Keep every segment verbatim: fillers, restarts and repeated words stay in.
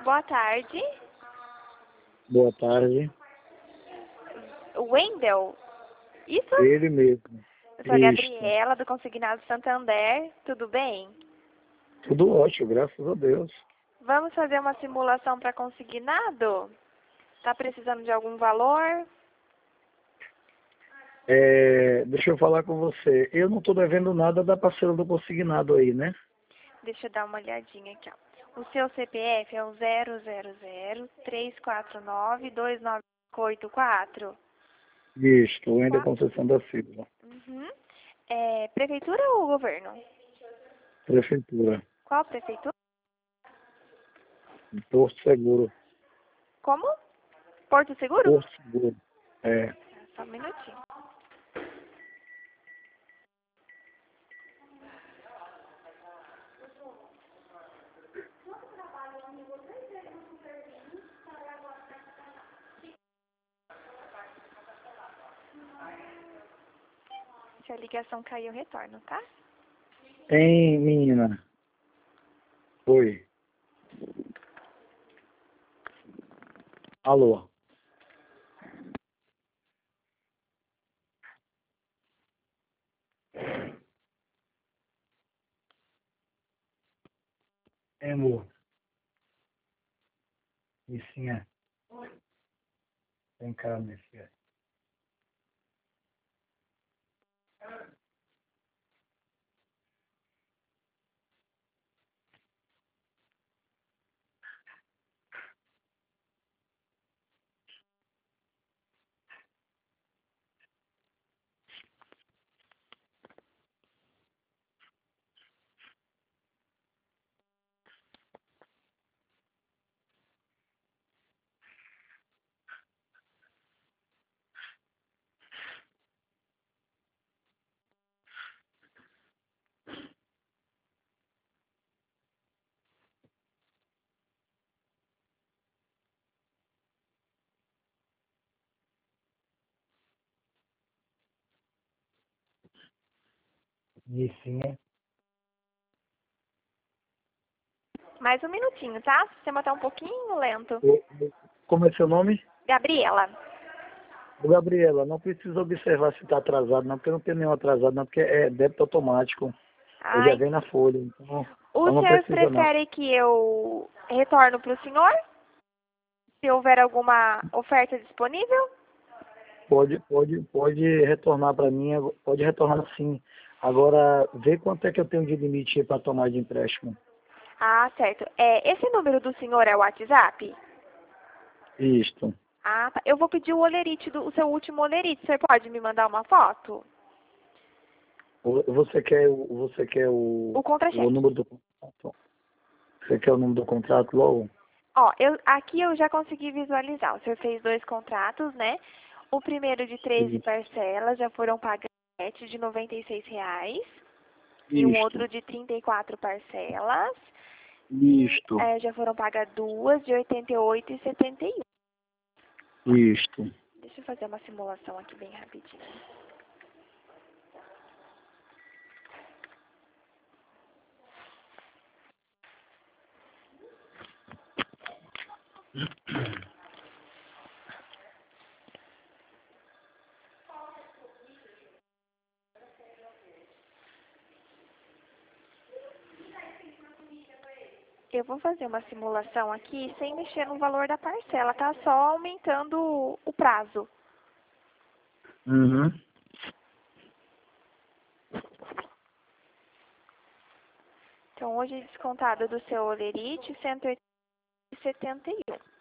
boa tarde. Boa tarde. Wendel? Isso? Ele mesmo. Eu sou a Isto. Gabriela, do Consignado Santander. Tudo bem? Tudo ótimo, graças a Deus. Vamos fazer uma simulação para consignado? Tá precisando de algum valor? É, deixa eu falar com você. Eu não estou devendo nada da parcela do consignado aí, né? Deixa eu dar uma olhadinha aqui, ó. O seu C P F é o zero zero zero, três quatro nove, dois nove oito quatro? Isto, ainda Conceição da Silva. Uhum. É prefeitura ou governo? Prefeitura. Qual prefeitura? Porto Seguro. Como? Porto Seguro? Porto Seguro. É. Só um minutinho. Se a ligação cair, eu retorno, tá? Hein, menina? Oi. Alô? É, amor? Missinha. Vem cá, minha filha. Missinha. Mais um minutinho, tá? O sistema tá um pouquinho lento. Como é seu nome? Gabriela. Ô, Gabriela, não precisa observar se está atrasado, não, porque não tem nenhum atrasado, não, porque é débito automático. Eu já Ai, vem na folha, então, o então não senhor precisa não. prefere que eu retorno para o senhor? Se houver alguma oferta disponível? Pode, pode, pode retornar para mim, pode retornar sim. Agora, vê quanto é que eu tenho de limite para tomar de empréstimo. Ah, certo. É, esse número do senhor é o WhatsApp? Isto. Ah, tá. Eu vou pedir o olerite, do, o seu último olerite. Você pode me mandar uma foto? O- Você quer, o- você quer o, O o contra-cheque. número do contrato? Você quer o número do contrato logo? Ó, eu, aqui eu já consegui visualizar. O senhor fez dois contratos, né? O primeiro de treze Isto. parcelas já foram pagas de noventa e seis reais. E um Isto. outro de trinta e quatro parcelas. E Isto. é, já foram pagas duas de oitenta e oito e setenta e um. Isto. Deixa eu fazer uma simulação aqui bem rapidinho. Eu vou fazer uma simulação aqui sem mexer no valor da parcela, tá? Só aumentando o, o prazo. Uhum. Então, hoje descontado do seu olerite, cento e setenta e um.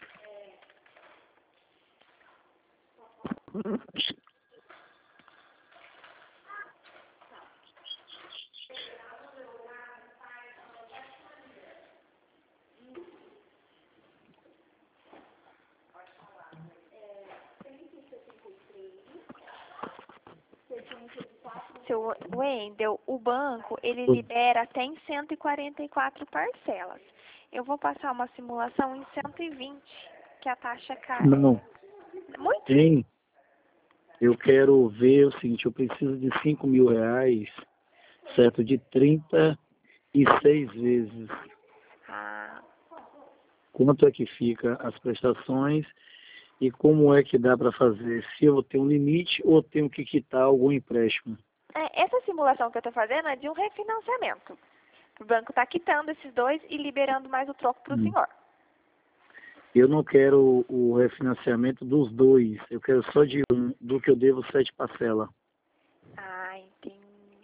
Seu Wendel, o banco, ele libera até em cento e quarenta e quatro parcelas. Eu vou passar uma simulação em cento e vinte, que a taxa cai. Não. Muito? Tem. Eu quero ver o seguinte, eu preciso de cinco mil reais, certo? De trinta e seis vezes. Ah, quanto é que fica as prestações e como é que dá para fazer, se eu tenho um limite ou tenho que quitar algum empréstimo. É, essa simulação que eu estou fazendo é de um refinanciamento. O banco está quitando esses dois e liberando mais o troco para o Hum. senhor. Eu não quero o refinanciamento dos dois, eu quero só de um, do que eu devo sete parcelas. Ah, entendi.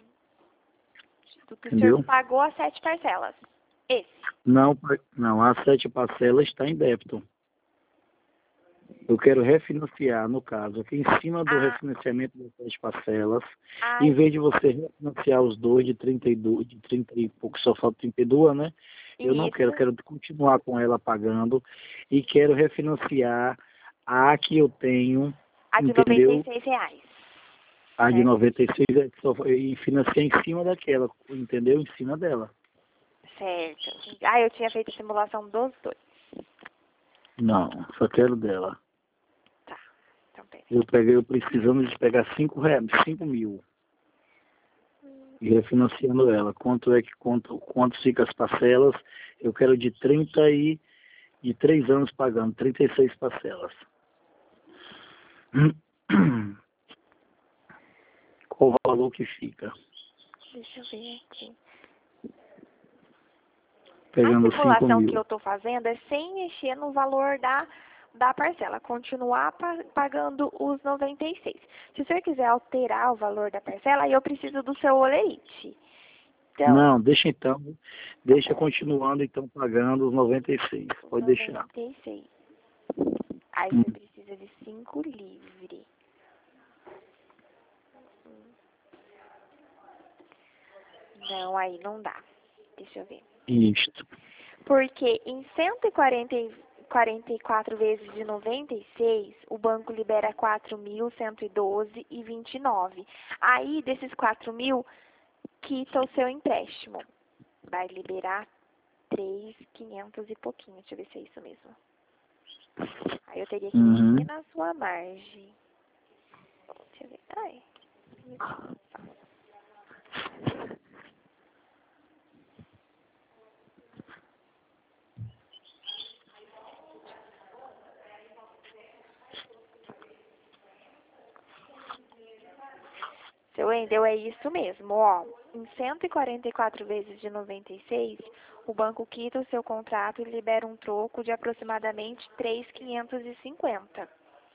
Do que o Entendeu? senhor pagou as sete parcelas. Esse. Não, não, as sete parcelas está em débito. Eu quero refinanciar, no caso, aqui em cima do Ah, refinanciamento das sete parcelas, ah, em vez de você refinanciar os dois de trinta e dois, de trinta e pouco, só falta trinta e dois, né? Eu não quero, isso. quero continuar com ela pagando e quero refinanciar a que eu tenho, A de noventa e entendeu? seis reais. A de Certo? noventa e seis é que só foi- e financiar em cima daquela, entendeu? Em cima dela. Certo. Ah, eu tinha feito a simulação dos dois. Não, só quero dela. Tá. Então, peraí. Eu peguei, eu precisando de pegar cinco reais, cinco mil. E refinanciando ela. Quanto é que quanto, quanto fica as parcelas? Eu quero de trinta e de três anos pagando, trinta e seis parcelas. Qual o valor que fica? Deixa eu ver aqui. Pegando A cinco simulação que mil. eu estou fazendo é sem mexer no valor da, da parcela, continuar pa- pagando os noventa e seis. Se o senhor quiser alterar o valor da parcela, aí eu preciso do seu olerite. Então, Não, deixa então. Deixa continuando então pagando os noventa e seis. Pode deixar. noventa e seis. Aí Hum, você precisa de cinco livre. Não, aí não dá. Deixa eu ver. Isto. Porque em cento e quarenta e quarenta e quatro vezes de noventa e seis, o banco libera quatro mil cento e doze e vinte e nove. Aí, desses quatro mil, quita o seu empréstimo. Vai liberar três mil e quinhentos e pouquinho. Deixa eu ver se é isso mesmo. Aí eu teria que Uhum. mexer na sua margem. Deixa eu ver. Ai, um minutinho só. Seu Wendel, é isso mesmo, ó. Em cento e quarenta e quatro vezes de noventa e seis, o banco quita o seu contrato e libera um troco de aproximadamente três mil quinhentos e cinquenta.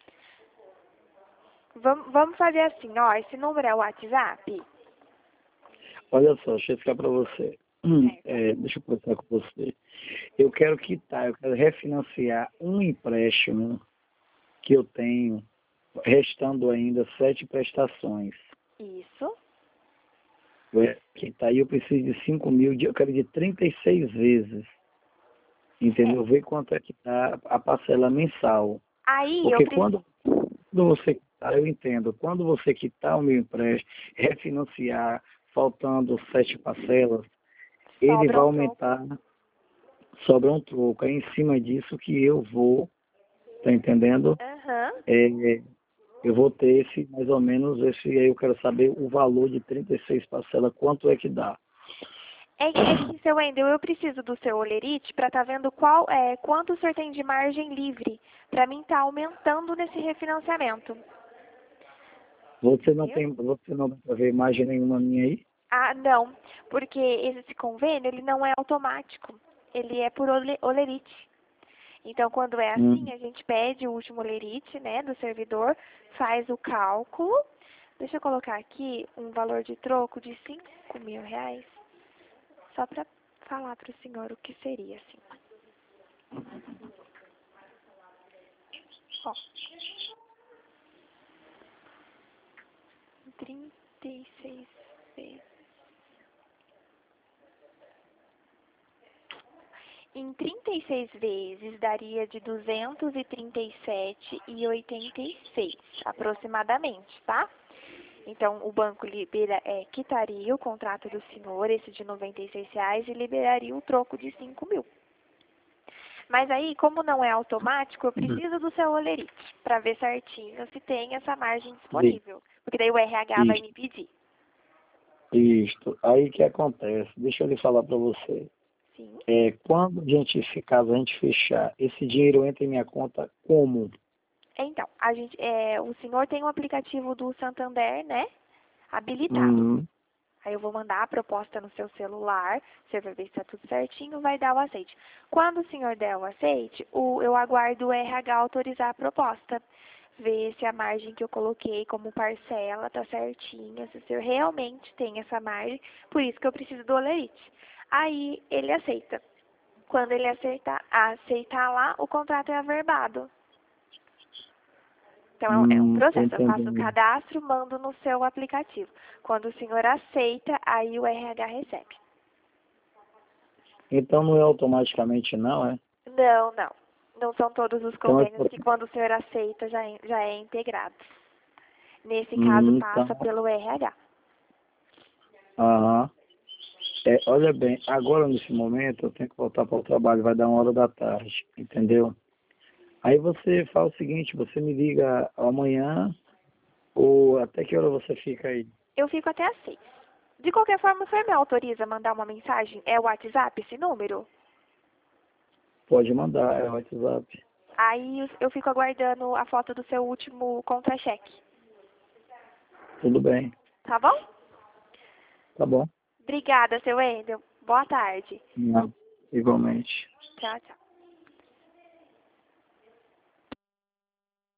Vamos, vamos fazer assim, ó. Esse número é o WhatsApp? Olha só, deixa eu explicar para você. Hum, Certo. é, deixa eu conversar com você. Eu quero quitar, eu quero refinanciar um empréstimo que eu tenho, restando ainda sete prestações. Isso. Eu, quitar, e eu preciso de cinco mil, de- eu quero de trinta e seis vezes. Entendeu? Certo. Ver quanto é que está a parcela mensal. Aí eu Porque preciso... quando, quando você quitar, eu entendo, quando você quitar o meu empréstimo, refinanciar, faltando sete parcelas, ele Sobra vai um troco. aumentar, sobra um troco. É em cima disso que eu vou, tá entendendo? Aham. É, eu vou ter esse, mais ou menos, esse aí eu quero saber o valor de trinta e seis parcelas, quanto é que dá. É, é que, seu Wendel, eu preciso do seu olerite para estar vendo qual, é, quanto o senhor tem de margem livre, para mim estar aumentando nesse refinanciamento. Você não Viu? tem, você não dá pra ver imagem nenhuma minha aí? Ah, não, porque esse convênio, ele não é automático, ele é por ole- olerite. Então, quando é assim, Hum. a gente pede o último olerite, né, do servidor, faz o cálculo. Deixa eu colocar aqui um valor de troco de cinco mil reais, só para falar para o senhor o que seria, assim. Ó, trinta e seis vezes. Em trinta e seis vezes daria de duzentos e trinta e sete e oitenta e seis, aproximadamente, tá? Então, o banco libera, é, quitaria o contrato do senhor, esse de noventa e seis reais, e liberaria o troco de cinco mil. Mas aí, como não é automático, eu preciso do seu olerite, para ver certinho se tem essa margem disponível. Porque daí o R H vai Isto, me pedir. isto. Aí que acontece, deixa eu lhe falar para você. Sim? É, quando a gente, caso a gente fechar, esse dinheiro entra em minha conta como? Então, a gente, é, o senhor tem um aplicativo do Santander, né? Habilitado. Uhum. Aí eu vou mandar a proposta no seu celular, você vai ver se está tudo certinho, vai dar o aceite. Quando o senhor der o aceite, o, eu aguardo o R H autorizar a proposta. Ver se a margem que eu coloquei como parcela está certinha, se o senhor realmente tem essa margem, por isso que eu preciso do olerite. Aí ele aceita. Quando ele aceitar, aceitar lá, o contrato é averbado. Então, é um Hum, tô processo. Eu faço o entendendo. cadastro, mando no seu aplicativo. Quando o senhor aceita, aí o R H recebe. Então não é automaticamente não, é? Não, não. Não são todos os Então, é convênios por- que quando o senhor aceita já é, já é integrado. Nesse caso, hum, passa então, pelo R H. aham. É, olha bem, agora nesse momento eu tenho que voltar para o trabalho, vai dar uma hora da tarde, entendeu? Aí você faz o seguinte, você me liga amanhã ou até que hora você fica aí? Eu fico até às seis. De qualquer forma, o senhor me autoriza a mandar uma mensagem? É o WhatsApp esse número? Pode mandar, é o WhatsApp. Aí eu eu fico aguardando a foto do seu último contra-cheque. Tudo bem, Tá bom? tá bom. Obrigada, seu Wendel. Boa tarde. Não, igualmente. Tchau, tchau.